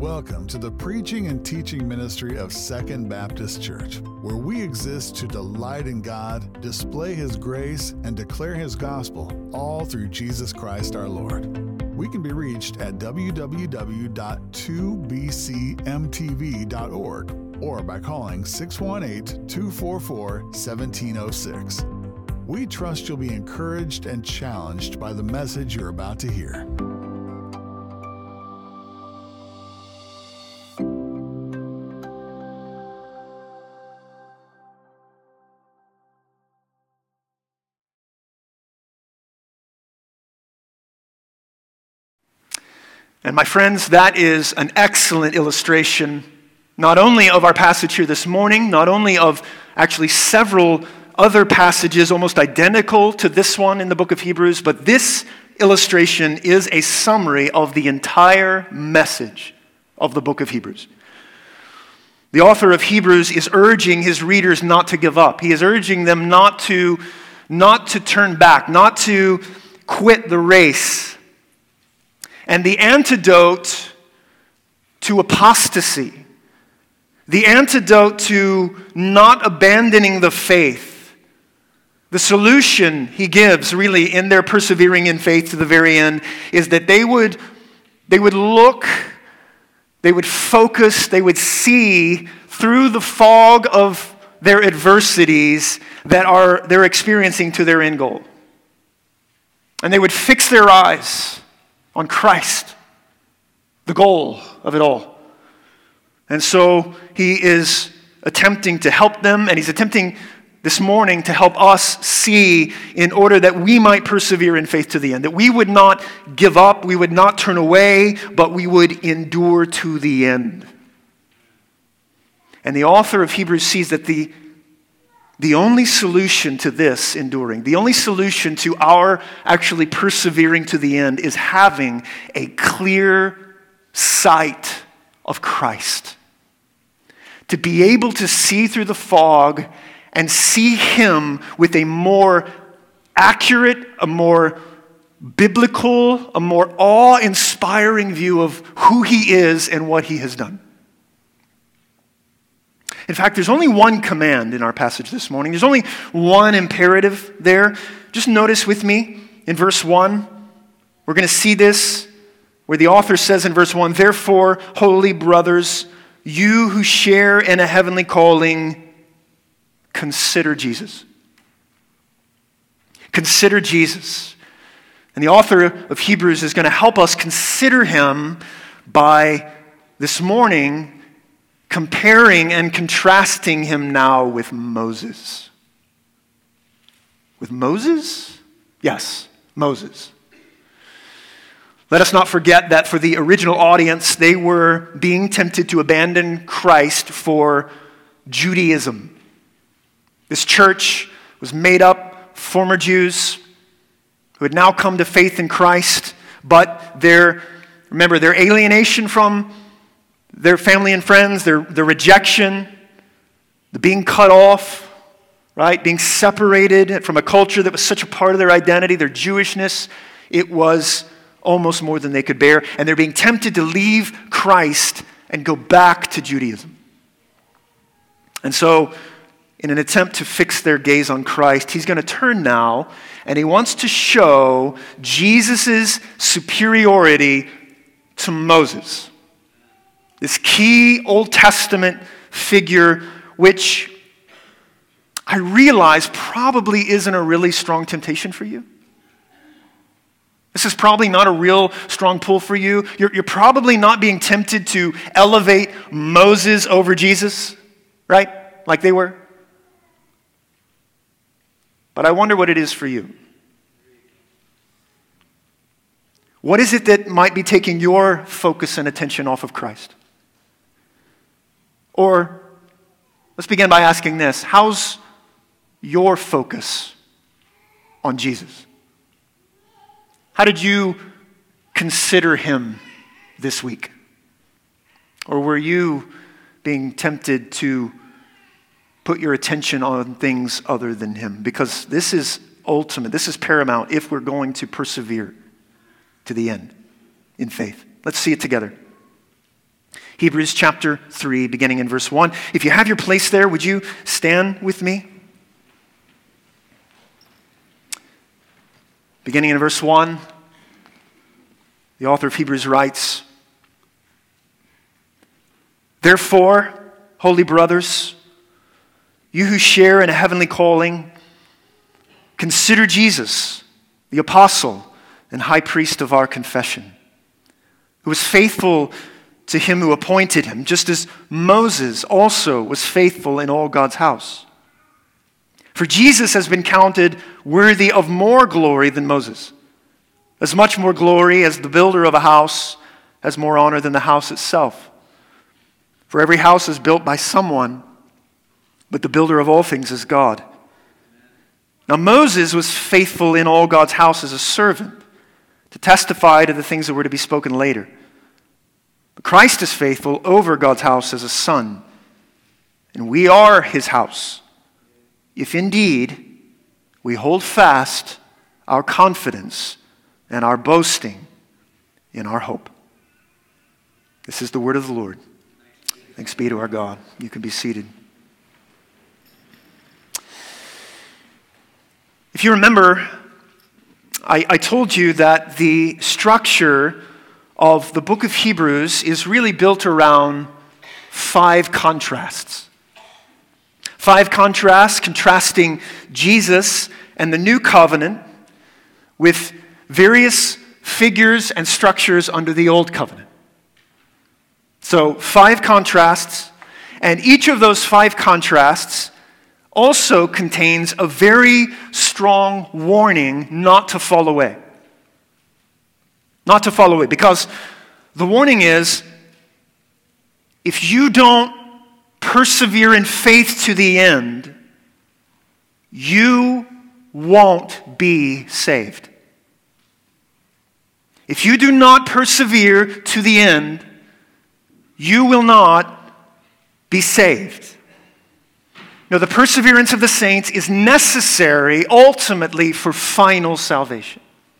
Welcome to the preaching and teaching ministry of Second Baptist Church, where we exist to delight in God, display His grace, and declare His gospel, all through Jesus Christ our Lord. We can be reached at www.2bcmtv.org or by calling 618-244-1706. We trust you'll be encouraged and challenged by the message you're about to hear. And my friends, that is an excellent illustration, not only of our passage here this morning, not only of actually several other passages almost identical to this one in the book of Hebrews, but this illustration is a summary of the entire message of the book of Hebrews. The author of Hebrews is urging his readers not to give up. He is urging them not to turn back, not to quit the race. And the antidote to apostasy, the antidote to not abandoning the faith, the solution he gives really in their persevering in faith to the very end is that they would look, they would focus, they would see through the fog of their adversities that they're experiencing to their end goal. And they would fix their eyes on Christ, the goal of it all. And so he is attempting to help them, and he's attempting this morning to help us see in order that we might persevere in faith to the end, that we would not give up, we would not turn away, but we would endure to the end. And the author of Hebrews sees that the only solution to this enduring, the only solution to our actually persevering to the end is having a clear sight of Christ. To be able to see through the fog and see Him with a more accurate, a more biblical, a more awe-inspiring view of who He is and what He has done. In fact, there's only one command in our passage this morning. There's only one imperative there. Just notice with me in verse 1, we're going to see this where the author says in verse 1, "Therefore, holy brothers, you who share in a heavenly calling, consider Jesus." Consider Jesus. And the author of Hebrews is going to help us consider Him by this morning comparing and contrasting Him now with Moses. With Moses? Yes, Moses. Let us not forget that for the original audience, they were being tempted to abandon Christ for Judaism. This church was made up of former Jews who had now come to faith in Christ, but their alienation from their family and friends, their rejection, the being cut off, right? Being separated from a culture that was such a part of their identity, their Jewishness, it was almost more than they could bear. And they're being tempted to leave Christ and go back to Judaism. And so, in an attempt to fix their gaze on Christ, he's going to turn now, and he wants to show Jesus' superiority to Moses. This key Old Testament figure, which I realize probably isn't a really strong temptation for you. This is probably not a real strong pull for you. You're probably not being tempted to elevate Moses over Jesus, right? Like they were. But I wonder what it is for you. What is it that might be taking your focus and attention off of Christ? Or, let's begin by asking this. How's your focus on Jesus? How did you consider Him this week? Or were you being tempted to put your attention on things other than Him? Because this is ultimate, this is paramount if we're going to persevere to the end in faith. Let's see it together. Hebrews chapter 3, beginning in verse 1. If you have your place there, would you stand with me? Beginning in verse 1, the author of Hebrews writes, "Therefore, holy brothers, you who share in a heavenly calling, consider Jesus, the apostle and high priest of our confession, who was faithful to him who appointed him, just as Moses also was faithful in all God's house. For Jesus has been counted worthy of more glory than Moses, as much more glory as the builder of a house has more honor than the house itself. For every house is built by someone, but the builder of all things is God. Now Moses was faithful in all God's house as a servant, to testify to the things that were to be spoken later. But Christ is faithful over God's house as a son, and we are his house, if indeed we hold fast our confidence and our boasting in our hope." This is the word of the Lord. Thanks be to our God. You can be seated. If you remember, I told you that the structure of the book of Hebrews is really built around 5 contrasts. 5 contrasts contrasting Jesus and the new covenant with various figures and structures under the old covenant. So 5 contrasts, and each of those 5 contrasts also contains a very strong warning not to fall away. Not to fall away, because the warning is, if you don't persevere in faith to the end, you won't be saved. If you do not persevere to the end, you will not be saved. Now, the perseverance of the saints is necessary ultimately for final salvation.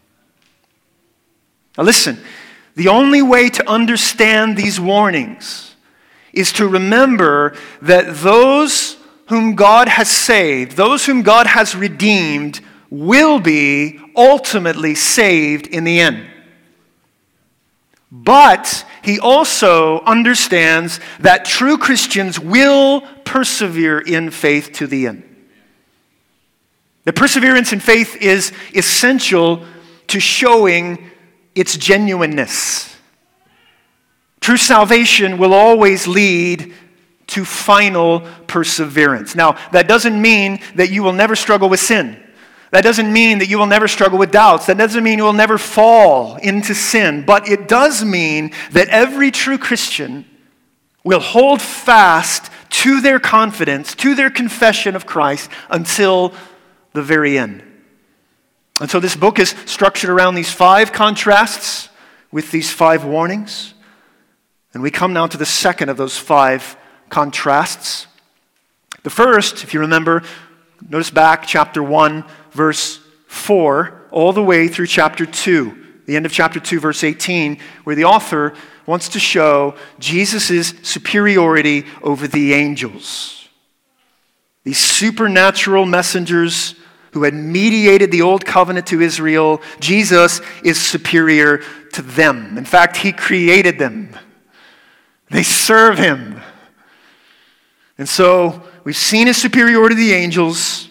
Now listen, the only way to understand these warnings is to remember that those whom God has saved, those whom God has redeemed, will be ultimately saved in the end. But he also understands that true Christians will persevere in faith to the end. The perseverance in faith is essential to showing its genuineness. True salvation will always lead to final perseverance. Now, that doesn't mean that you will never struggle with sin. That doesn't mean that you will never struggle with doubts. That doesn't mean you will never fall into sin. But it does mean that every true Christian will hold fast to their confidence, to their confession of Christ until the very end. And so this book is structured around these 5 contrasts with these 5 warnings. And we come now to the second of those 5 contrasts. The first, if you remember, notice back chapter 1, verse 4, all the way through chapter 2, the end of chapter 2, verse 18, where the author wants to show Jesus' superiority over the angels. These supernatural messengers who had mediated the old covenant to Israel, Jesus is superior to them. In fact, he created them. They serve him. And so we've seen his superiority to the angels,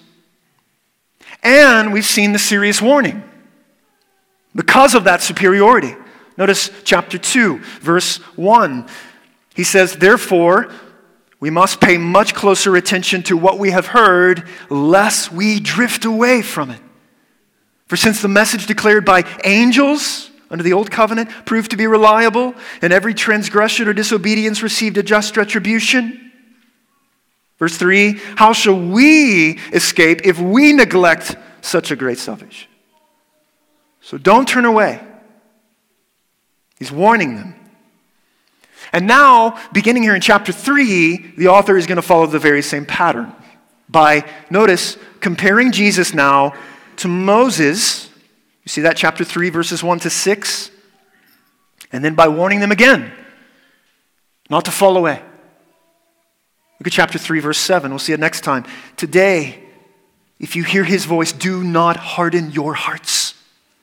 and we've seen the serious warning because of that superiority. Notice chapter 2, verse 1. He says, "Therefore, we must pay much closer attention to what we have heard, lest we drift away from it. For since the message declared by angels under the old covenant proved to be reliable, and every transgression or disobedience received a just retribution." Verse 3, "How shall we escape if we neglect such a great salvation?" So don't turn away. He's warning them. And now, beginning here in chapter 3, the author is going to follow the very same pattern by, notice, comparing Jesus now to Moses. You see that, chapter 3, verses 1 to 6? And then by warning them again. not to fall away. Look at chapter 3, verse 7. We'll see it next time. Today, if you hear his voice, do not harden your hearts.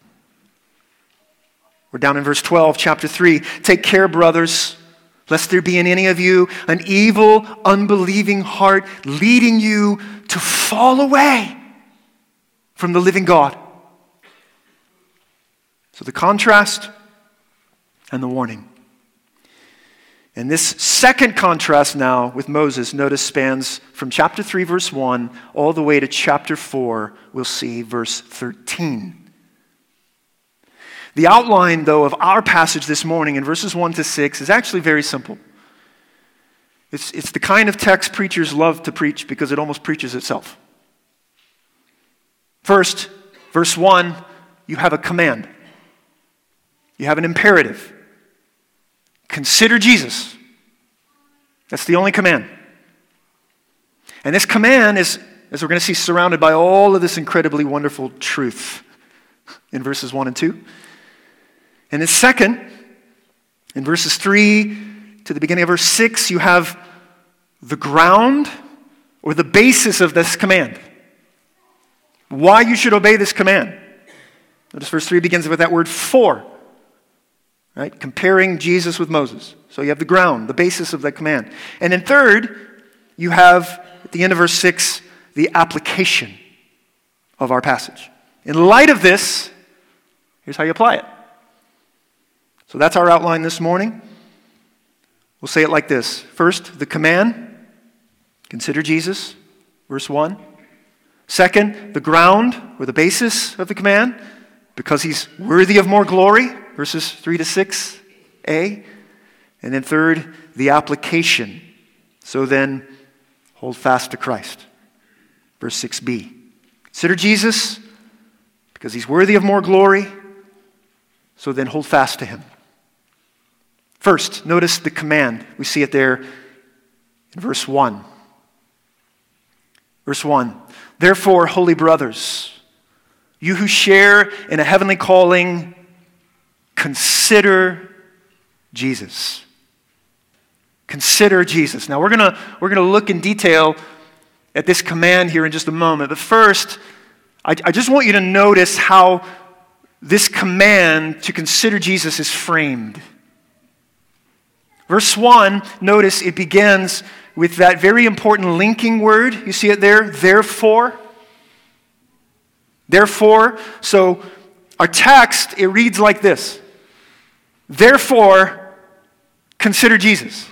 We're down in verse 12, chapter 3. Take care, brothers, lest there be in any of you an evil, unbelieving heart leading you to fall away from the living God. So the contrast and the warning. And this second contrast now with Moses, notice, spans from chapter 3, verse 1, all the way to chapter 4, we'll see verse 13. The outline, though, of our passage this morning in verses 1 to 6 is actually very simple. It's the kind of text preachers love to preach because it almost preaches itself. First, verse 1, you have a command. You have an imperative. Consider Jesus. That's the only command. And this command is, as we're going to see, surrounded by all of this incredibly wonderful truth in verses 1 and 2. And then second, in verses 3 to the beginning of verse 6, you have the ground or the basis of this command. Why you should obey this command. Notice verse 3 begins with that word for. Right? Comparing Jesus with Moses. So you have the ground, the basis of that command. And then third, you have, at the end of verse 6, the application of our passage. In light of this, here's how you apply it. So that's our outline this morning. We'll say it like this. First, the command, consider Jesus, verse 1. Second, the ground, or the basis of the command, because he's worthy of more glory, verses 3 to 6a. And then third, the application. So then, hold fast to Christ. Verse 6b. Consider Jesus, because he's worthy of more glory, so then hold fast to him. First, notice the command. We see it there in verse 1. Verse 1. Therefore, holy brothers, you who share in a heavenly calling, consider Jesus. Consider Jesus. Now we're gonna look in detail at this command here in just a moment. But first, I just want you to notice how this command to consider Jesus is framed. Verse 1, notice it begins with that very important linking word. You see it there? Therefore. Therefore. So our text, it reads like this. Therefore, consider Jesus.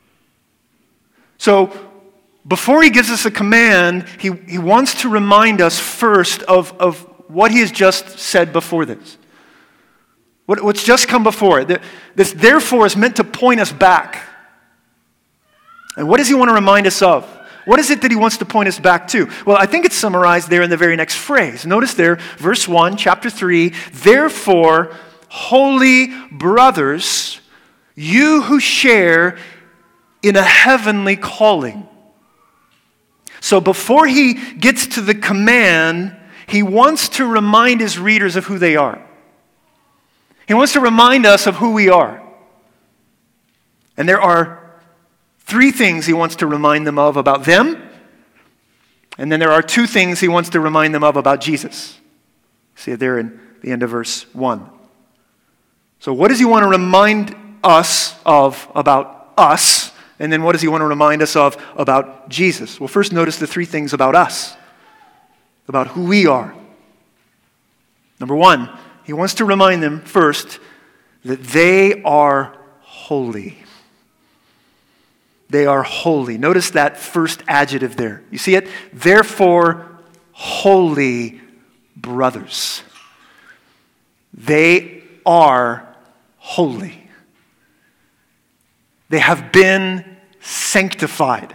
So before he gives us a command, he wants to remind us first of what he has just said before this. What's just come before it. This therefore is meant to point us back. And what does he want to remind us of? What is it that he wants to point us back to? Well, I think it's summarized there in the very next phrase. Notice there, verse 1, chapter 3, therefore, holy brothers, you who share in a heavenly calling. So before he gets to the command, he wants to remind his readers of who they are. He wants to remind us of who we are. And there are three things he wants to remind them of about them. And then there are two things he wants to remind them of about Jesus. See it there in the end of verse 1. So what does he want to remind us of about us? And then what does he want to remind us of about Jesus? Well, first notice the three things about us, about who we are. Number one, he wants to remind them first that they are holy. They are holy. Notice that first adjective there. You see it? Therefore, holy brothers. They are holy. They have been sanctified.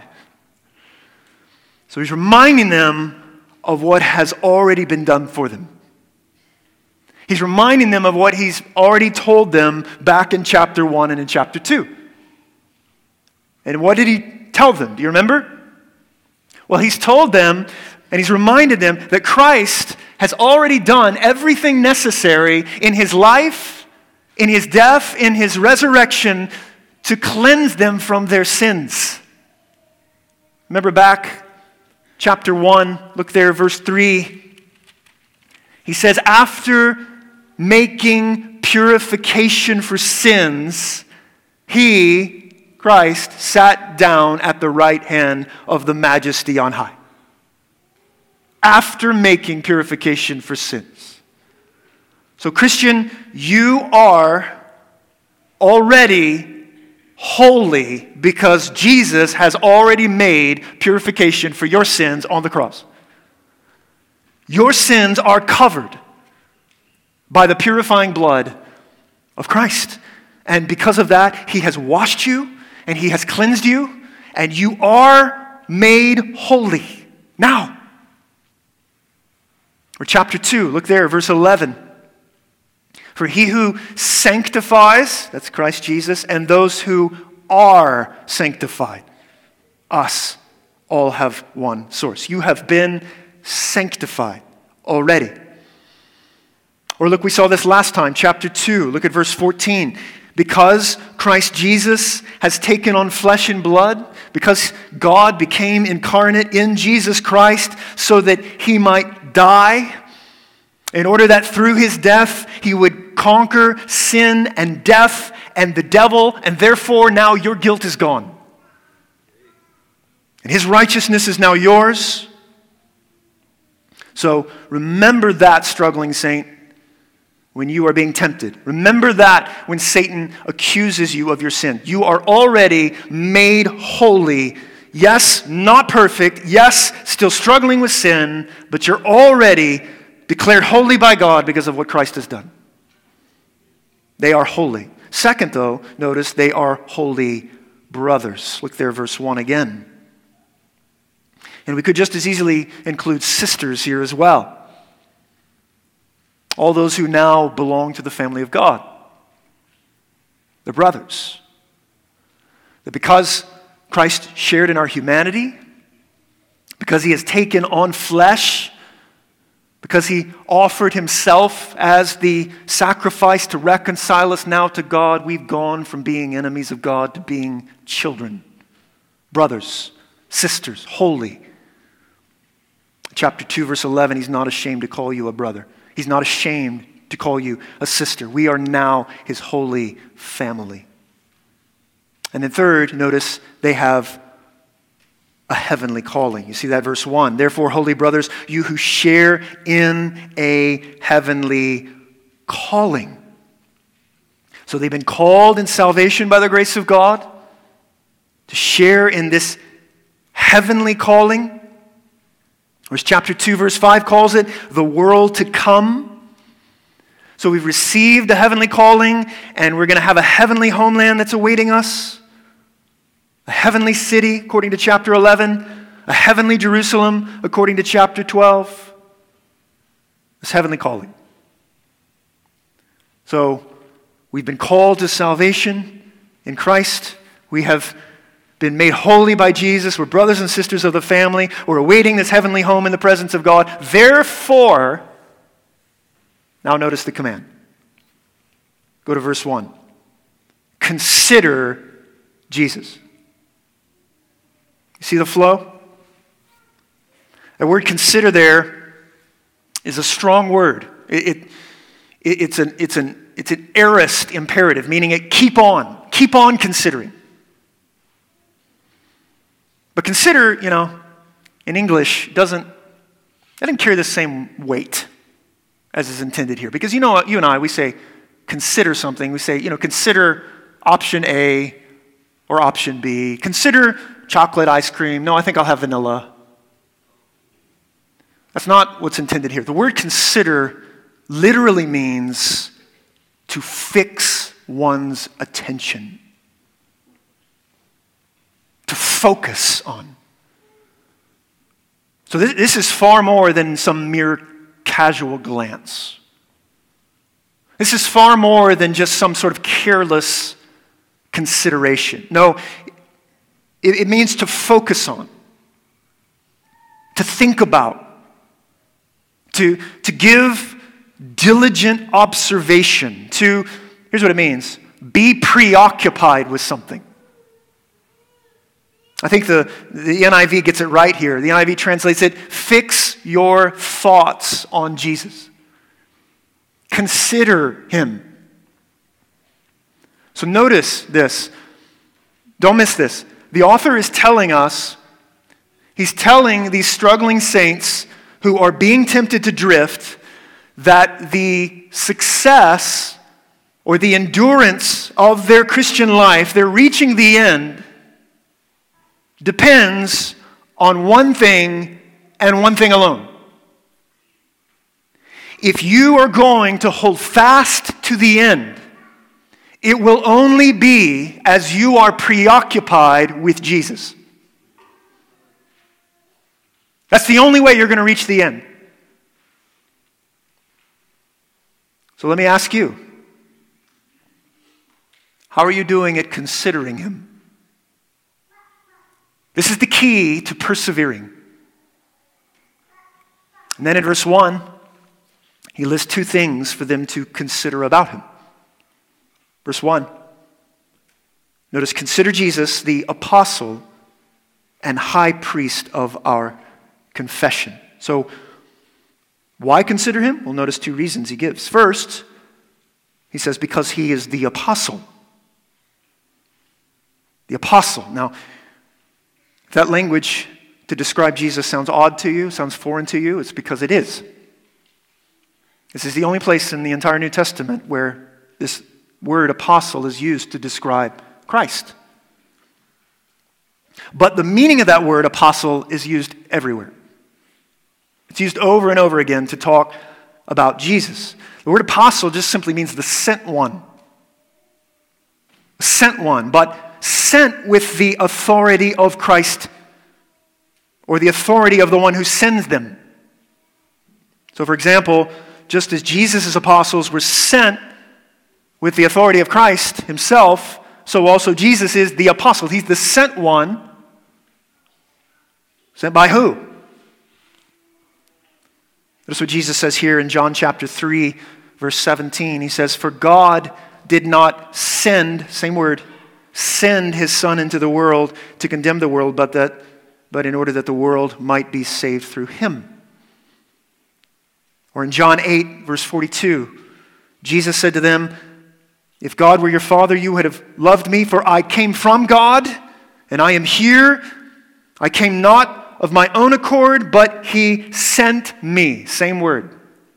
So he's reminding them of what has already been done for them. He's reminding them of what he's already told them back in chapter 1 and in chapter 2. And what did he tell them? Do you remember? Well, he's told them and he's reminded them that Christ has already done everything necessary in his life, in his death, in his resurrection to cleanse them from their sins. Remember back, chapter 1, look there, verse 3. He says, after making purification for sins, he, Christ, sat down at the right hand of the Majesty on high. After making purification for sins. So Christian, you are already holy because Jesus has already made purification for your sins on the cross. Your sins are covered by the purifying blood of Christ. And because of that, he has washed you and he has cleansed you and you are made holy now. Or chapter 2, look there, verse 11. For he who sanctifies, that's Christ Jesus, and those who are sanctified, us, all have one source. You have been sanctified already. Or look, we saw this last time, chapter 2, look at verse 14. Because Christ Jesus has taken on flesh and blood, because God became incarnate in Jesus Christ so that he might die, in order that through his death he would conquer sin and death and the devil, and therefore now your guilt is gone. And his righteousness is now yours. So remember that, struggling saint, when you are being tempted. Remember that when Satan accuses you of your sin. You are already made holy. Yes, not perfect. Yes, still struggling with sin, but you're already declared holy by God because of what Christ has done. They are holy. Second, though, notice they are holy brothers. Look there, verse 1 again. And we could just as easily include sisters here as well. All those who now belong to the family of God. They're brothers. That because Christ shared in our humanity, because he has taken on flesh, because he offered himself as the sacrifice to reconcile us now to God, we've gone from being enemies of God to being children, brothers, sisters, holy. Chapter 2, verse 11, he's not ashamed to call you a brother. He's not ashamed to call you a sister. We are now his holy family. And then third, notice they have a heavenly calling. You see that verse 1. Therefore, holy brothers, you who share in a heavenly calling. So they've been called in salvation by the grace of God to share in this heavenly calling. Or as chapter 2, verse 5 calls it, the world to come. So we've received a heavenly calling, and we're going to have a heavenly homeland that's awaiting us. A heavenly city, according to chapter 11. A heavenly Jerusalem, according to chapter 12. This heavenly calling. So, we've been called to salvation in Christ. We have been made holy by Jesus. We're brothers and sisters of the family. We're awaiting this heavenly home in the presence of God. Therefore, now notice the command. Go to verse 1. Consider Jesus. You see the flow? The word consider there is a strong word. It's an aorist imperative, meaning it keep on considering. But consider, in English doesn't carry the same weight as is intended here. Because you and I, we say consider something. We say, consider option A or option B. Consider chocolate ice cream. No, I think I'll have vanilla. That's not what's intended here. The word consider literally means to fix one's attention. To focus on. So this is far more than some mere casual glance. This is far more than just some sort of careless consideration. No, it means to focus on, to think about, to give diligent observation, here's what it means, be preoccupied with something. I think the NIV gets it right here. The NIV translates it, fix your thoughts on Jesus. Consider him. So notice this. Don't miss this. The author is telling us, he's telling these struggling saints who are being tempted to drift that the success or the endurance of their Christian life, their reaching the end, depends on one thing and one thing alone. If you are going to hold fast to the end, it will only be as you are preoccupied with Jesus. That's the only way you're going to reach the end. So let me ask you, how are you doing at considering him? This is the key to persevering. And then in verse 1, he lists two things for them to consider about him. Verse 1, notice, consider Jesus the apostle and high priest of our confession. So, why consider him? Well, notice two reasons he gives. First, he says because he is the apostle. The apostle. Now, if that language to describe Jesus sounds odd to you, sounds foreign to you, it's because it is. This is the only place in the entire New Testament where this word apostle is used to describe Christ. But the meaning of that word apostle is used everywhere. It's used over and over again to talk about Jesus. The word apostle just simply means the sent one. Sent one, but sent with the authority of Christ or the authority of the one who sends them. So, for example, just as Jesus' apostles were sent with the authority of Christ himself, so also Jesus is the apostle. He's the sent one. Sent by who? Notice what Jesus says here in John chapter 3, verse 17. He says, for God did not send, same word, send his Son into the world to condemn the world, but in order that the world might be saved through him. Or in John 8, verse 42, Jesus said to them, if God were your Father, you would have loved me, for I came from God, and I am here. I came not of my own accord, but he sent me. Same word.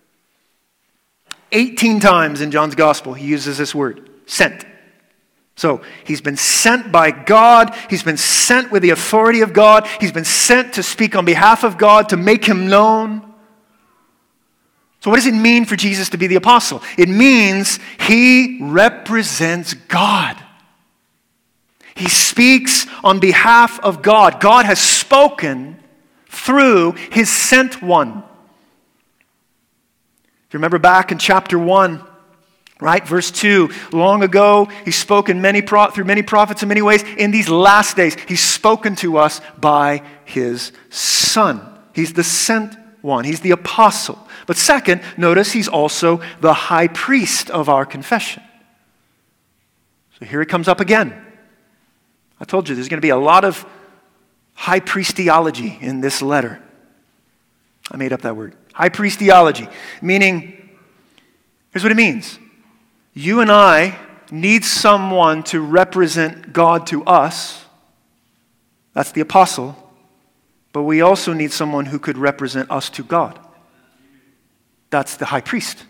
18 times in John's gospel, he uses this word, sent. So he's been sent by God. He's been sent with the authority of God. He's been sent to speak on behalf of God, to make him known. So what does it mean for Jesus to be the apostle? It means he represents God. He speaks on behalf of God. God has spoken through his sent one. If you remember back in chapter 1, right, verse 2, long ago he spoke through many prophets in many ways. In these last days, he's spoken to us by his Son. He's the sent one. He's the apostle. But second, notice he's also the high priest of our confession. So here he comes up again. I told you there's going to be a lot of high priest theology in this letter. I made up that word. High priest theology. Meaning, here's what it means. You and I need someone to represent God to us. That's the apostle. But we also need someone who could represent us to God. That's the high priest.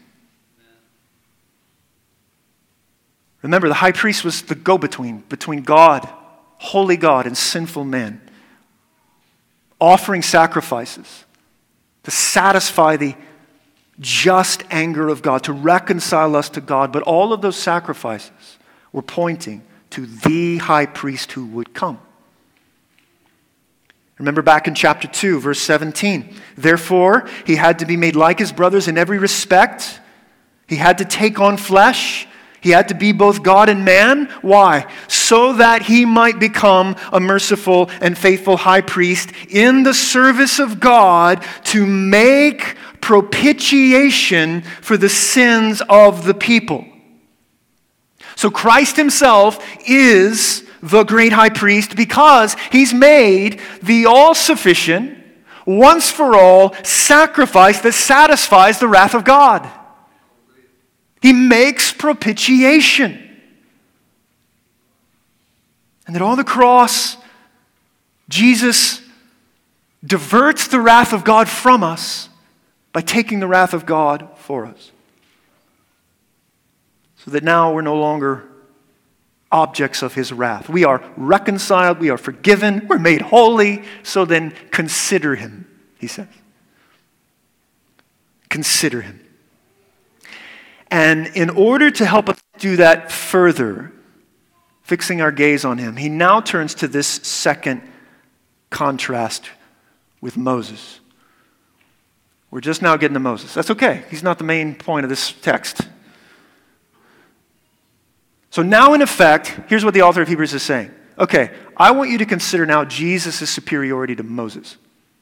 Remember, the high priest was the go-between between God, holy God, and sinful man, offering sacrifices to satisfy the just anger of God, to reconcile us to God. But all of those sacrifices were pointing to the high priest who would come. Remember back in chapter 2, verse 17. Therefore, he had to be made like his brothers in every respect. He had to take on flesh. He had to be both God and man. Why? So that he might become a merciful and faithful high priest in the service of God to make propitiation for the sins of the people. So Christ himself is the great high priest because he's made the all-sufficient, once-for-all sacrifice that satisfies the wrath of God. He makes propitiation. And that on the cross, Jesus diverts the wrath of God from us by taking the wrath of God for us. So that now we're no longer objects of his wrath. We are reconciled, we are forgiven, we're made holy, so then consider him, he says. Consider him. And in order to help us do that further, fixing our gaze on him, he now turns to this second contrast with Moses. We're just now getting to Moses. That's okay. He's not the main point of this text. So now, in effect, here's what the author of Hebrews is saying. Okay, I want you to consider now Jesus' superiority to Moses.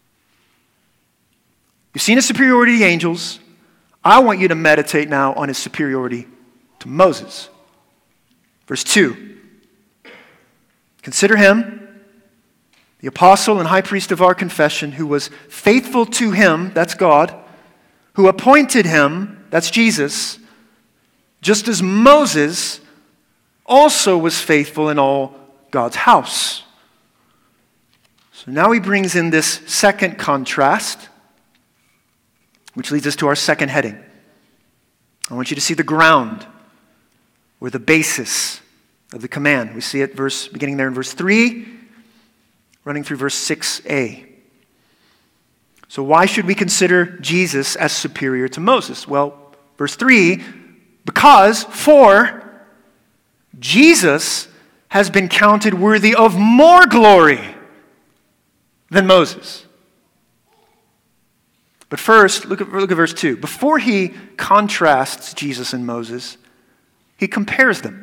You've seen his superiority to the angels. I want you to meditate now on his superiority to Moses. Verse 2. Consider him, the apostle and high priest of our confession, who was faithful to him, that's God, who appointed him, that's Jesus, just as Moses also was faithful in all God's house. So now he brings in this second contrast, which leads us to our second heading. I want you to see the ground or the basis of the command. We see it beginning there in verse 3, running through verse 6a. So why should we consider Jesus as superior to Moses? Well, verse 3, for Jesus has been counted worthy of more glory than Moses. But first, look at verse 2. Before he contrasts Jesus and Moses, he compares them.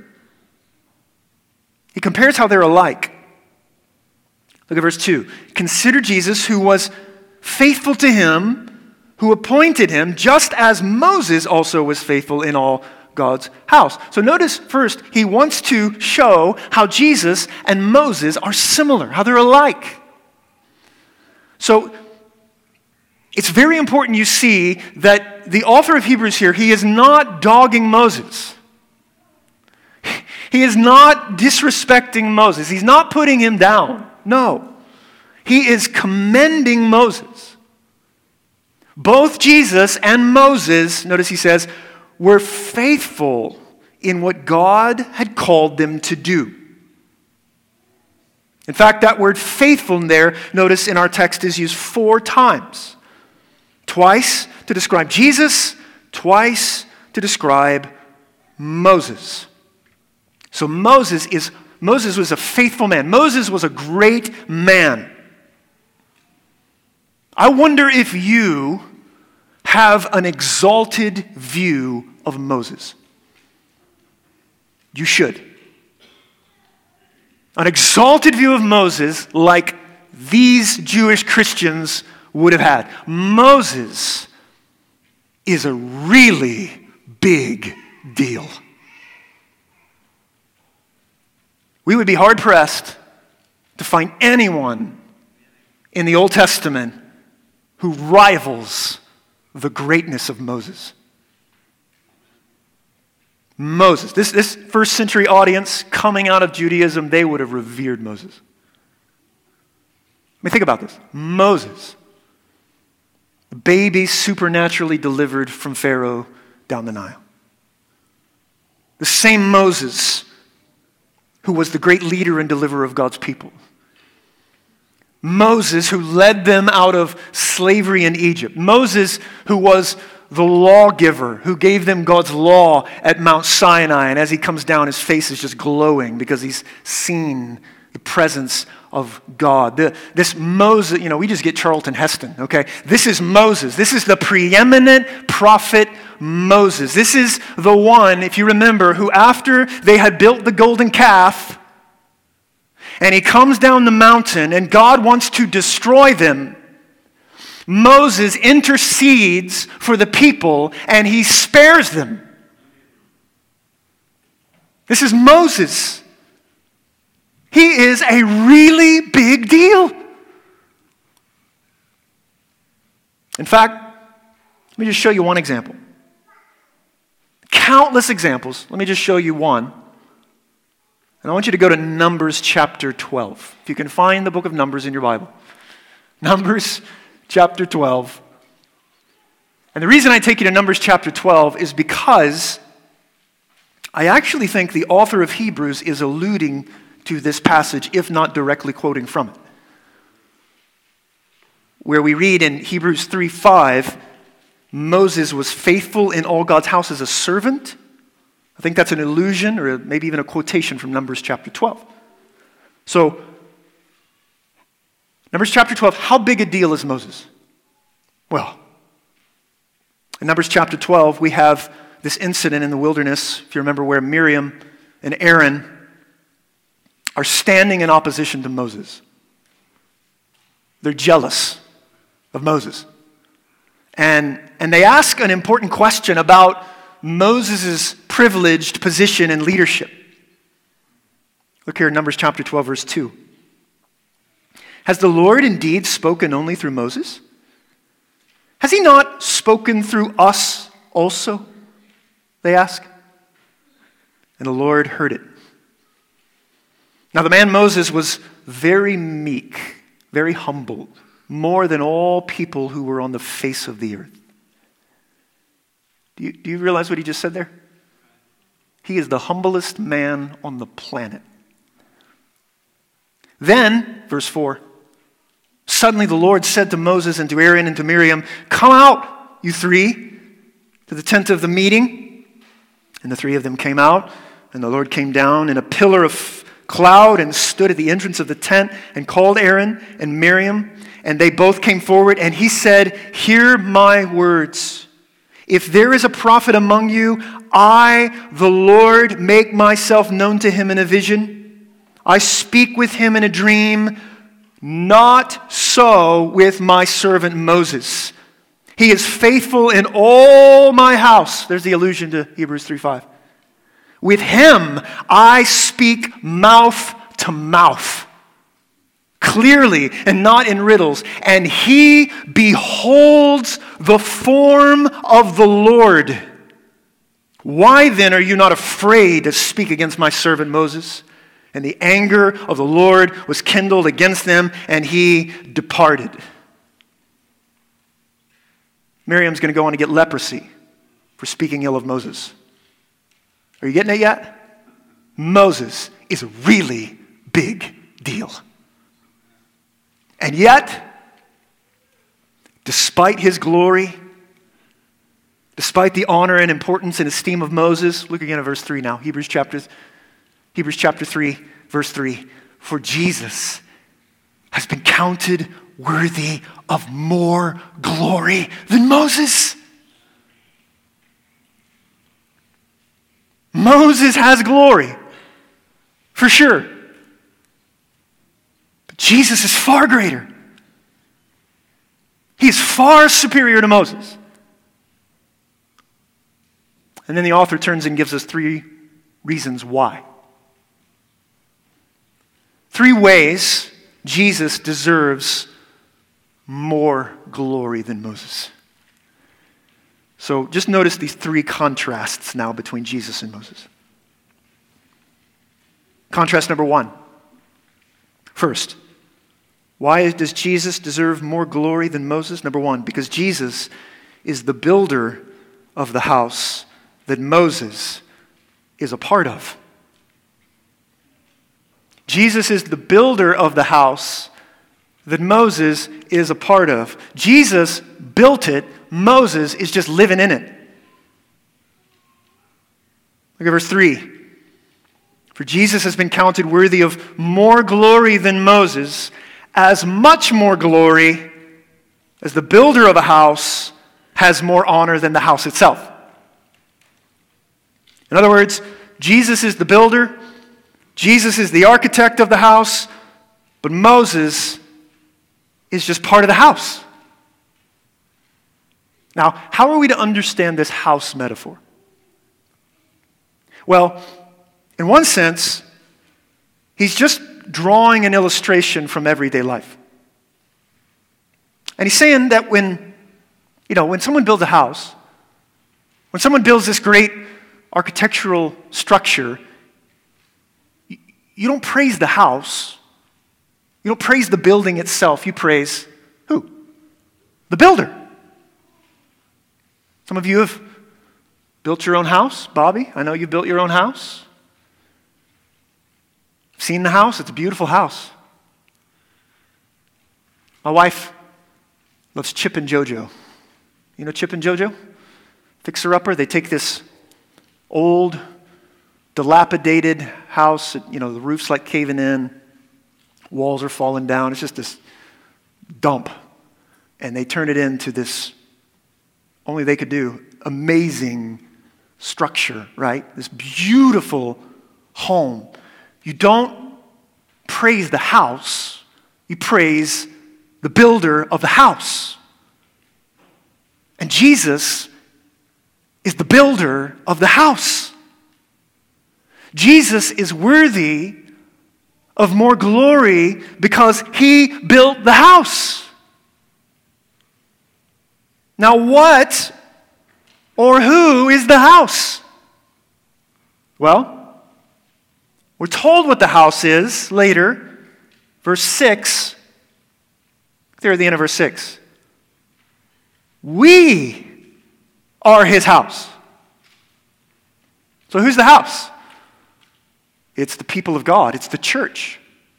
He compares how they're alike. Look at verse 2. Consider Jesus, who was faithful to him, who appointed him, just as Moses also was faithful in all God's house. So notice first, he wants to show how Jesus and Moses are similar, how they're alike. So it's very important you see that the author of Hebrews here, he is not dogging Moses. He is not disrespecting Moses. He's not putting him down. No. He is commending Moses. Both Jesus and Moses, notice he says, were faithful in what God had called them to do. In fact, that word faithful there, notice in our text, is used 4 times. Twice to describe Jesus, twice to describe Moses. So Moses was a faithful man. Moses was a great man. I wonder if you have an exalted view of Moses. You should. An exalted view of Moses like these Jewish Christians would have had. Moses is a really big deal. We would be hard-pressed to find anyone in the Old Testament who rivals the greatness of Moses. Moses. This first century audience coming out of Judaism, they would have revered Moses. I mean, think about this. Moses, a baby supernaturally delivered from Pharaoh down the Nile. The same Moses who was the great leader and deliverer of God's people. Moses who led them out of slavery in Egypt. Moses who was the lawgiver, who gave them God's law at Mount Sinai. And as he comes down, his face is just glowing because he's seen the presence of God. This Moses, we just get Charlton Heston, okay? This is Moses. This is the preeminent prophet Moses. This is the one, if you remember, who after they had built the golden calf, and he comes down the mountain, and God wants to destroy them, Moses intercedes for the people, and he spares them. This is Moses. is a really big deal. In fact, let me just show you one example. Countless examples. Let me just show you one. And I want you to go to Numbers chapter 12. If you can find the book of Numbers in your Bible. Numbers chapter 12. And the reason I take you to Numbers chapter 12 is because I actually think the author of Hebrews is alluding to this passage, if not directly quoting from it. Where we read in Hebrews 3:5, Moses was faithful in all God's house as a servant. I think that's an allusion or maybe even a quotation from Numbers chapter 12. So, Numbers chapter 12, how big a deal is Moses? Well, in Numbers chapter 12, we have this incident in the wilderness, if you remember, where Miriam and Aaron are standing in opposition to Moses. They're jealous of Moses. And they ask an important question about Moses' privileged position in leadership. Look here in Numbers chapter 12, verse 2. Has the Lord indeed spoken only through Moses? Has he not spoken through us also? They ask. And the Lord heard it. Now the man Moses was very meek, very humble, more than all people who were on the face of the earth. Do you realize what he just said there? He is the humblest man on the planet. Then, verse 4, suddenly the Lord said to Moses and to Aaron and to Miriam, "Come out, you three, to the tent of the meeting." And the three of them came out, and the Lord came down in a pillar of cloud and stood at the entrance of the tent and called Aaron and Miriam, and they both came forward, and he said, "Hear my words. If there is a prophet among you, I, the Lord, make myself known to him in a vision. I speak with him in a dream. Not so with my servant Moses. He is faithful in all my house." There's the allusion to Hebrews 3:5. "With him I speak mouth to mouth, clearly and not in riddles. And he beholds the form of the Lord. Why then are you not afraid to speak against my servant Moses?" And the anger of the Lord was kindled against them, and he departed. Miriam's going to go on to get leprosy for speaking ill of Moses. Are you getting it yet? Moses is a really big deal. And yet, despite his glory, despite the honor and importance and esteem of Moses, look again at verse 3 now, Hebrews chapter 3, verse 3. "For Jesus has been counted worthy of more glory than Moses." Moses has glory, for sure. But Jesus is far greater. He is far superior to Moses. And then the author turns and gives us 3 reasons why. 3 ways Jesus deserves more glory than Moses. So just notice these 3 contrasts now between Jesus and Moses. Contrast number 1. First, why does Jesus deserve more glory than Moses? Number 1, because Jesus is the builder of the house that Moses is a part of. Jesus is the builder of the house that Moses is a part of. Jesus built it. Moses is just living in it. Look at verse 3. "For Jesus has been counted worthy of more glory than Moses, as much more glory as the builder of a house has more honor than the house itself." In other words, Jesus is the builder, Jesus is the architect of the house, but Moses is just part of the house. Now, how are we to understand this house metaphor? Well, in one sense, he's just drawing an illustration from everyday life. And he's saying that when someone builds a house, when someone builds this great architectural structure, you don't praise the house. You don't praise the building itself. You praise who? The builder. Some of you have built your own house. Bobby, I know you built your own house. Seen the house? It's a beautiful house. My wife loves Chip and JoJo. You know Chip and JoJo? Fixer-upper. They take this old, dilapidated house. The roof's like caving in. Walls are falling down. It's just this dump. And they turn it into this, only they could do, amazing structure, right? This beautiful home. You don't praise the house. You praise the builder of the house. And Jesus is the builder of the house. Jesus is worthy of more glory because he built the house. Now what or who is the house? Well, we're told what the house is later. Verse 6. There at the end of verse 6. We are his house. So who's the house? It's the people of God. It's the church.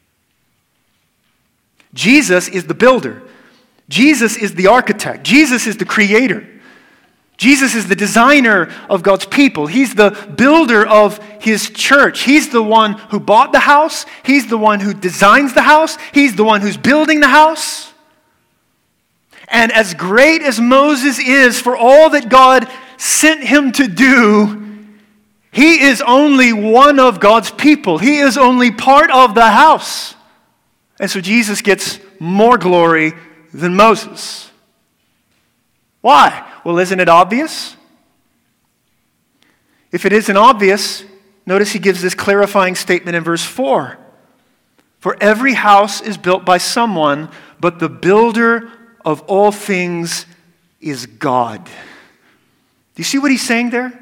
Jesus is the builder. Jesus is the architect. Jesus is the creator. Jesus is the designer of God's people. He's the builder of his church. He's the one who bought the house. He's the one who designs the house. He's the one who's building the house. And as great as Moses is for all that God sent him to do, he is only one of God's people. He is only part of the house. And so Jesus gets more glory than Moses. Why? Well, isn't it obvious? If it isn't obvious, notice he gives this clarifying statement in verse 4. For every house is built by someone, but the builder of all things is God. Do you see what he's saying there?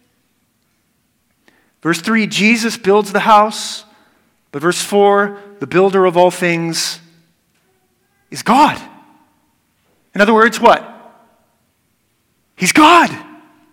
Verse 3, Jesus builds the house. But verse 4, the builder of all things is God. In other words, what? He's God. That's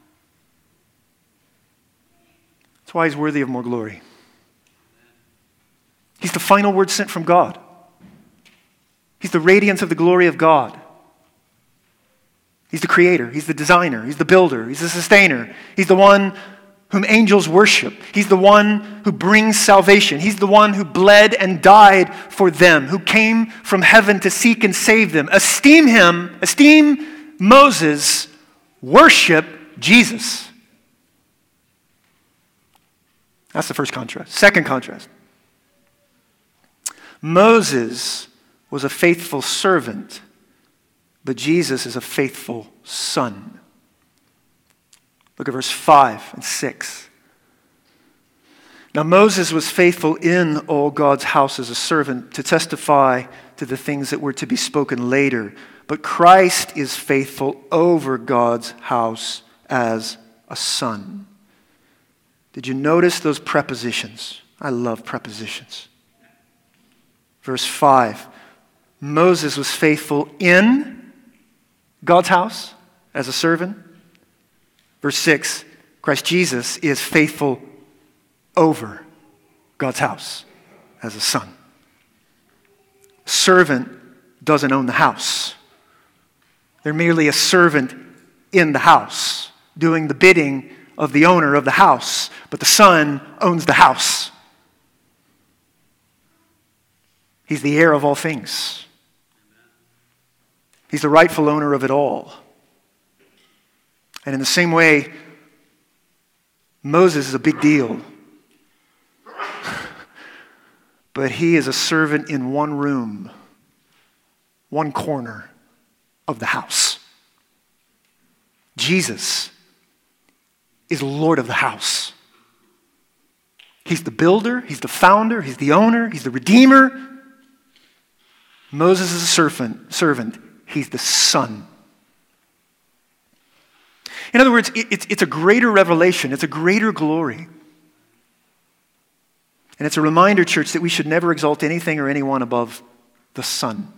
why he's worthy of more glory. He's the final word sent from God. He's the radiance of the glory of God. He's the creator. He's the designer. He's the builder. He's the sustainer. He's the one whom angels worship. He's the one who brings salvation. He's the one who bled and died for them, who came from heaven to seek and save them. Esteem him, esteem Moses, worship Jesus. That's the first contrast. Second contrast. Moses was a faithful servant, but Jesus is a faithful son. Look at verse 5 and 6. Now Moses was faithful in all God's house as a servant to testify to the things that were to be spoken later. But Christ is faithful over God's house as a son. Did you notice those prepositions? I love prepositions. Verse 5. Moses was faithful in God's house as a servant. Verse 6, Christ Jesus is faithful over God's house as a son. Servant doesn't own the house. They're merely a servant in the house, doing the bidding of the owner of the house. But the son owns the house. He's the heir of all things. He's the rightful owner of it all. And in the same way, Moses is a big deal. But he is a servant in one room, one corner of the house. Jesus is Lord of the house. He's the builder, he's the founder, he's the owner, he's the redeemer. Moses is a servant. He's the son. In other words, it's a greater revelation. It's a greater glory. And it's a reminder, church, that we should never exalt anything or anyone above the Son.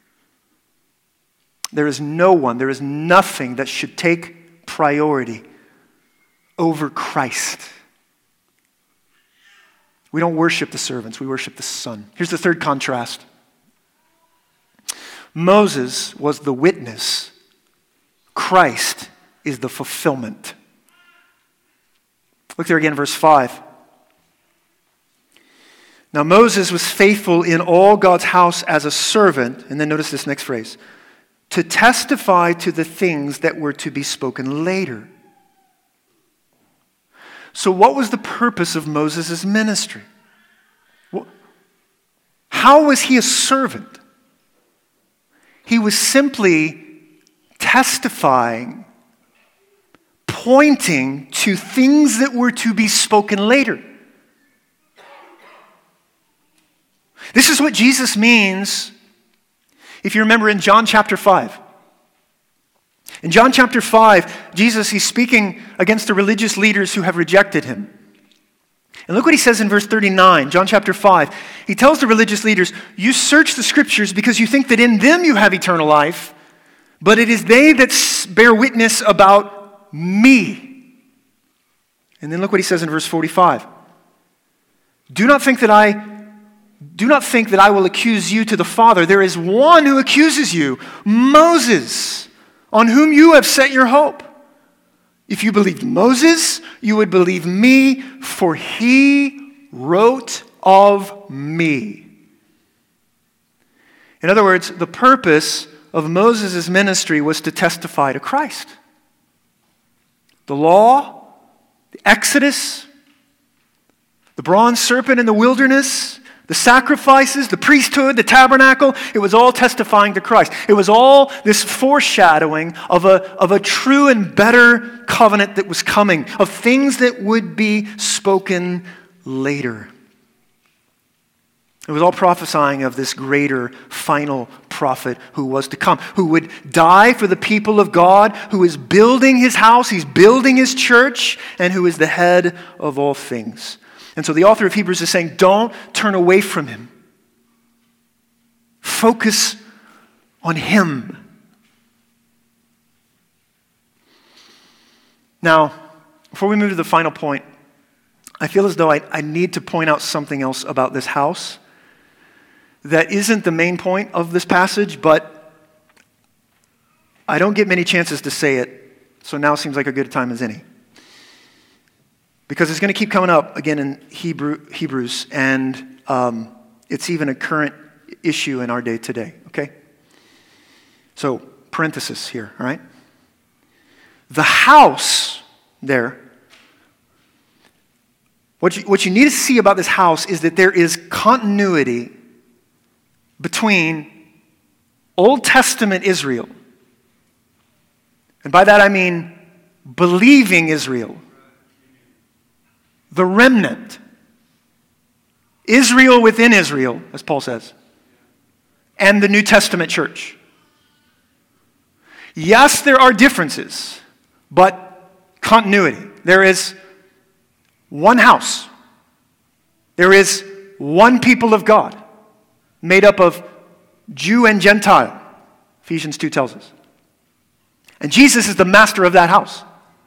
There is no one, there is nothing that should take priority over Christ. We don't worship the servants, we worship the Son. Here's the third contrast. Moses was the witness. Christ is the fulfillment. Look there again, verse 5. Now Moses was faithful in all God's house as a servant, and then notice this next phrase, to testify to the things that were to be spoken later. So what was the purpose of Moses' ministry? How was he a servant? He was simply testifying, pointing to things that were to be spoken later. This is what Jesus means, if you remember in John chapter 5. In John chapter 5, he's speaking against the religious leaders who have rejected him. And look what he says in verse 39, John chapter 5. He tells the religious leaders, you search the scriptures because you think that in them you have eternal life, but it is they that bear witness about me. And then look what he says in verse 45. Do not think that I will accuse you to the Father. There is one who accuses you, Moses, on whom you have set your hope. If you believed Moses, you would believe me, for he wrote of me. In other words, the purpose of Moses' ministry was to testify to Christ. The law, the Exodus, the bronze serpent in the wilderness, the sacrifices, the priesthood, the tabernacle, it was all testifying to Christ. It was all this foreshadowing of a true and better covenant that was coming, of things that would be spoken later. It was all prophesying of this greater final prophet who was to come, who would die for the people of God, who is building his house, he's building his church, and who is the head of all things. And so the author of Hebrews is saying, don't turn away from him. Focus on him. Now, before we move to the final point, I feel as though I need to point out something else about this house that isn't the main point of this passage, but I don't get many chances to say it, so now seems like a good time as any. Because it's going to keep coming up again in Hebrews, and it's even a current issue in our day today, okay? So, parenthesis here, all right? The house there, what you need to see about this house is that there is continuity between Old Testament Israel, and by that I mean believing Israel, the remnant, Israel within Israel, as Paul says, and the New Testament church. Yes, there are differences, but continuity. There is one house. There is one people of God, made up of Jew and Gentile, Ephesians 2 tells us. And Jesus is the master of that house.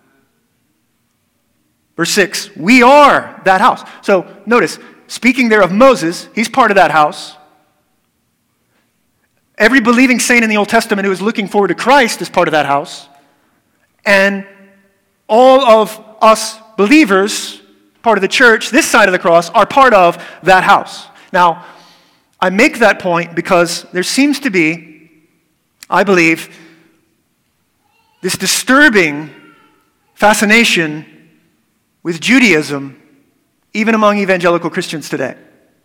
Verse 6, we are that house. So notice, speaking there of Moses, he's part of that house. Every believing saint in the Old Testament who is looking forward to Christ is part of that house. And all of us believers, part of the church, this side of the cross, are part of that house. Now, I make that point because there seems to be, I believe, this disturbing fascination with Judaism, even among evangelical Christians today.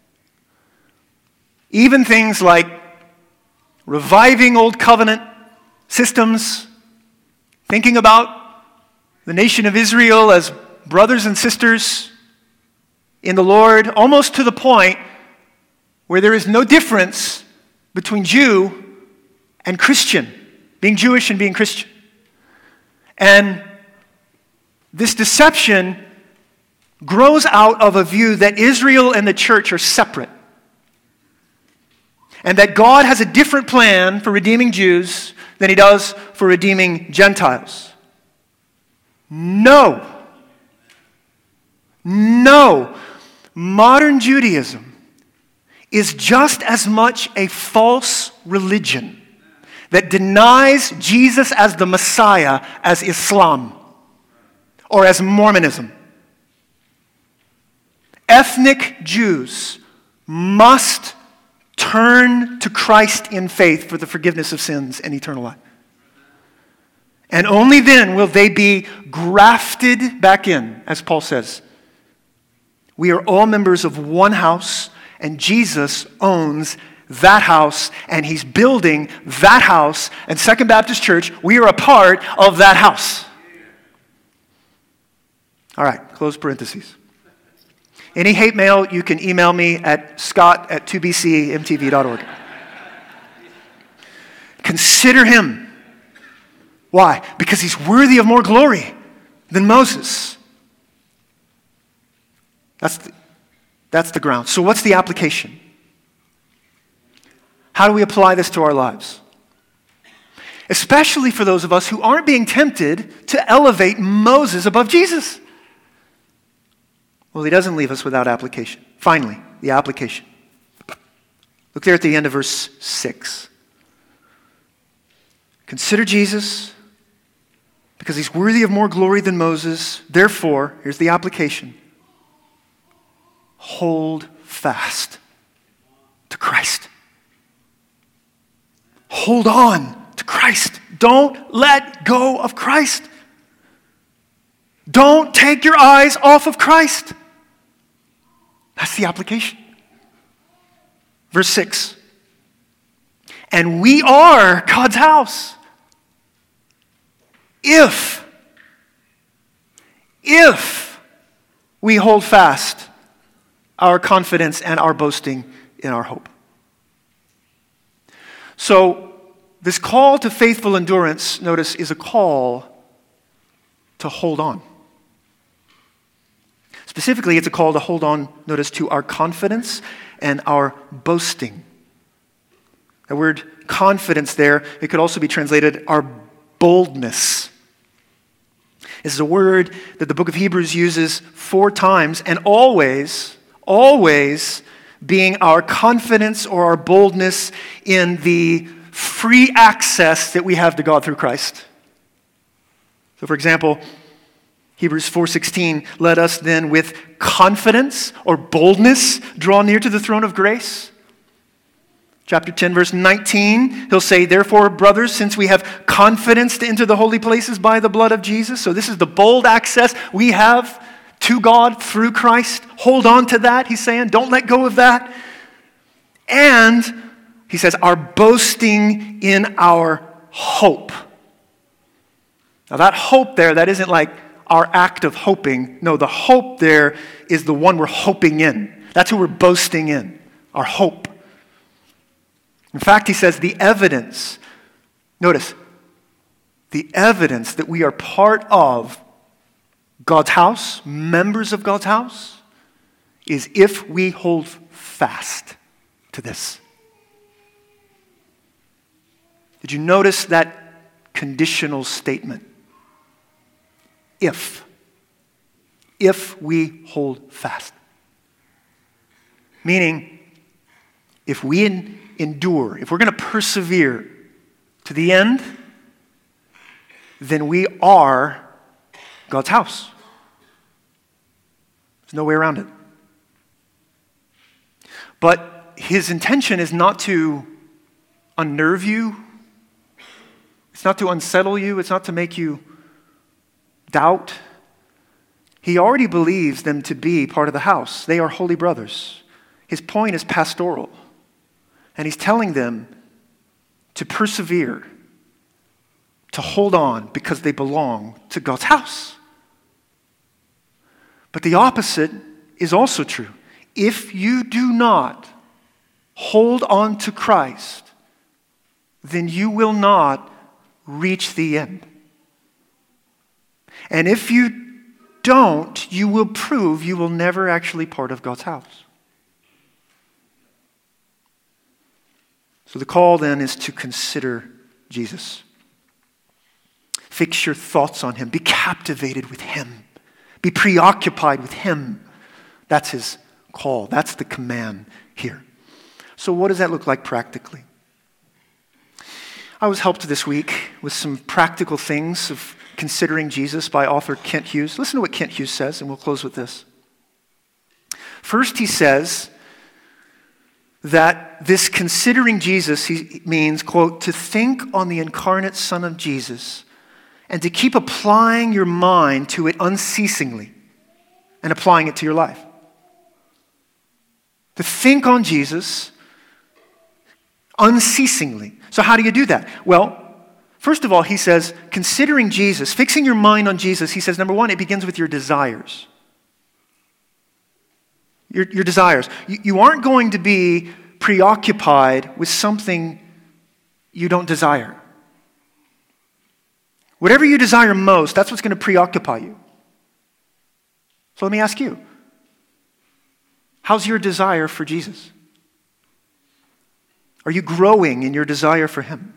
Even things like reviving old covenant systems, thinking about the nation of Israel as brothers and sisters, in the Lord, almost to the point where there is no difference between Jew and Christian, being Jewish and being Christian. And this deception grows out of a view that Israel and the church are separate, and that God has a different plan for redeeming Jews than he does for redeeming Gentiles. No. Modern Judaism is just as much a false religion that denies Jesus as the Messiah as Islam or as Mormonism. Ethnic Jews must turn to Christ in faith for the forgiveness of sins and eternal life. And only then will they be grafted back in, as Paul says. We are all members of one house, and Jesus owns that house, and he's building that house. And Second Baptist Church, we are a part of that house. All right, close parentheses. Any hate mail, you can email me at scott@2bcmtv.org. Consider him. Why? Because he's worthy of more glory than Moses. That's the ground. So what's the application? How do we apply this to our lives? Especially for those of us who aren't being tempted to elevate Moses above Jesus. Well, he doesn't leave us without application. Finally, the application. Look there at the end of verse 6. Consider Jesus, because he's worthy of more glory than Moses. Therefore, here's the application. Hold fast to Christ. Hold on to Christ. Don't let go of Christ. Don't take your eyes off of Christ. That's the application. Verse 6. And we are God's house. If we hold fast our confidence and our boasting in our hope. So, this call to faithful endurance, notice, is a call to hold on. Specifically, it's a call to hold on, notice, to our confidence and our boasting. The word confidence there, it could also be translated our boldness. This is a word that the book of Hebrews uses 4 times, and always being our confidence or our boldness in the free access that we have to God through Christ. So for example, Hebrews 4:16, let us then with confidence or boldness draw near to the throne of grace. Chapter 10, verse 19, he'll say, therefore, brothers, since we have confidence to enter the holy places by the blood of Jesus. So this is the bold access we have to God through Christ. Hold on to that, he's saying. Don't let go of that. And he says, our boasting in our hope. Now that hope there, that isn't like our act of hoping. No, the hope there is the one we're hoping in. That's who we're boasting in, our hope. In fact, he says the evidence, notice, the evidence that we are part of God's house, members of God's house, is if we hold fast to this. Did you notice that conditional statement? If we hold fast. Meaning, if we endure, if we're going to persevere to the end, then we are God's house. There's no way around it. But his intention is not to unnerve you. It's not to unsettle you. It's not to make you doubt. He already believes them to be part of the house. They are holy brothers. His point is pastoral. And he's telling them to persevere, to hold on because they belong to God's house. But the opposite is also true. If you do not hold on to Christ, then you will not reach the end. And if you don't, you will prove you will never actually be part of God's house. So the call then is to consider Jesus. Fix your thoughts on him. Be captivated with him. Be preoccupied with him. That's his call. That's the command here. So what does that look like practically? I was helped this week with some practical things of considering Jesus by author Kent Hughes. Listen to what Kent Hughes says, and we'll close with this. First, he says that this considering Jesus, he means, quote, to think on the incarnate Son of Jesus and to keep applying your mind to it unceasingly and applying it to your life. To think on Jesus unceasingly. So how do you do that? Well, first of all, he says, considering Jesus, fixing your mind on Jesus, he says, number one, it begins with your desires. Your desires. You aren't going to be preoccupied with something you don't desire. Whatever you desire most, that's what's going to preoccupy you. So let me ask you, how's your desire for Jesus? Are you growing in your desire for him?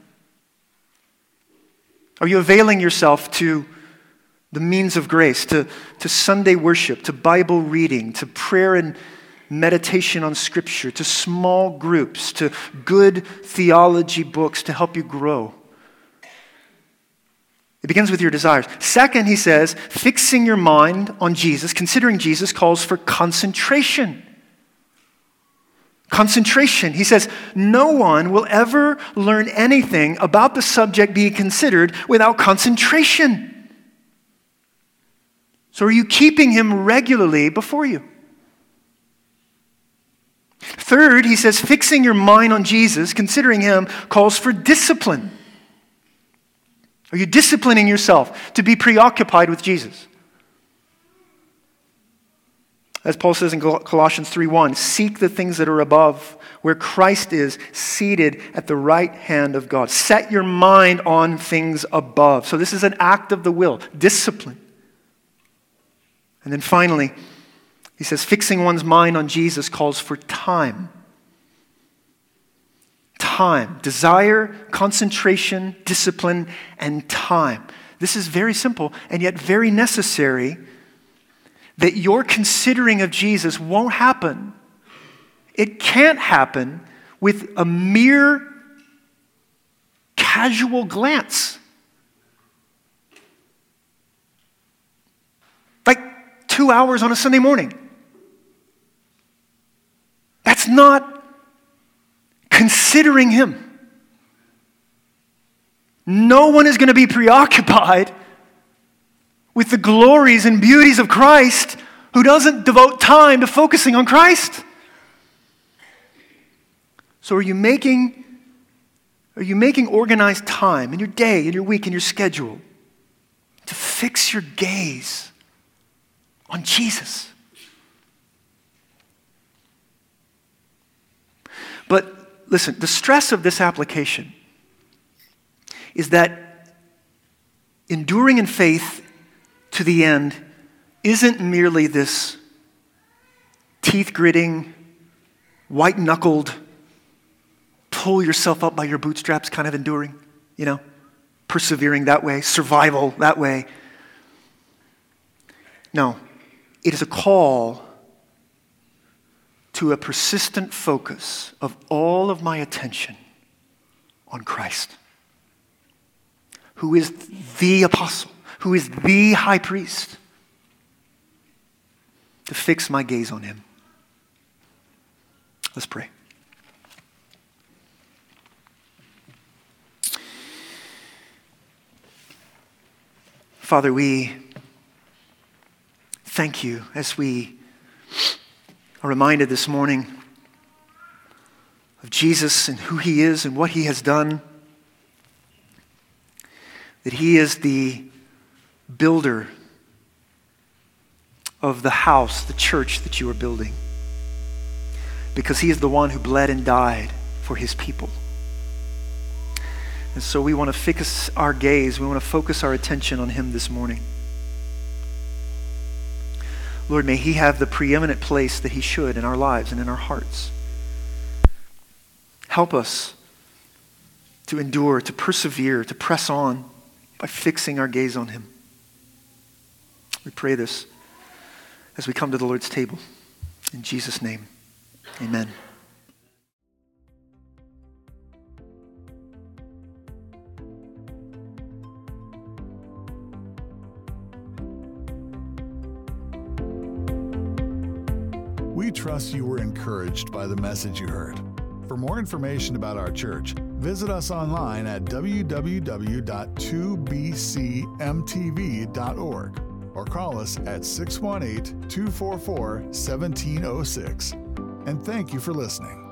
Are you availing yourself to the means of grace, to Sunday worship, to Bible reading, to prayer and meditation on Scripture, to small groups, to good theology books to help you grow? It begins with your desires. Second, he says, fixing your mind on Jesus, considering Jesus, calls for concentration. Concentration. He says, no one will ever learn anything about the subject being considered without concentration. So are you keeping him regularly before you? Third, he says, fixing your mind on Jesus, considering him, calls for discipline. Are you disciplining yourself to be preoccupied with Jesus? As Paul says in Colossians 3:1, seek the things that are above, where Christ is seated at the right hand of God. Set your mind on things above. So this is an act of the will, discipline. And then finally, he says, fixing one's mind on Jesus calls for time. Time. Desire, concentration, discipline, and time. This is very simple and yet very necessary, that your considering of Jesus won't happen. It can't happen with a mere casual glance. Like 2 hours on a Sunday morning. That's not considering him. No one is going to be preoccupied with the glories and beauties of Christ who doesn't devote time to focusing on Christ. So are you making organized time in your day, in your week, in your schedule to fix your gaze on Jesus? But listen, the stress of this application is that enduring in faith to the end isn't merely this teeth-gritting, white-knuckled, pull yourself up by your bootstraps kind of enduring, persevering that way, survival that way. No, it is a call to a persistent focus of all of my attention on Christ, who is the apostle, who is the high priest, to fix my gaze on him. Let's pray. Father, we thank you as we are reminded this morning of Jesus and who he is and what he has done, that he is the builder of the house, the church that you are building. Because he is the one who bled and died for his people. And so we want to fix our gaze, we want to focus our attention on him this morning. Lord, may he have the preeminent place that he should in our lives and in our hearts. Help us to endure, to persevere, to press on by fixing our gaze on him. We pray this as we come to the Lord's table. In Jesus' name, amen. We trust you were encouraged by the message you heard. For more information about our church, visit us online at www.2bcmtv.org or call us at 618-244-1706. And thank you for listening.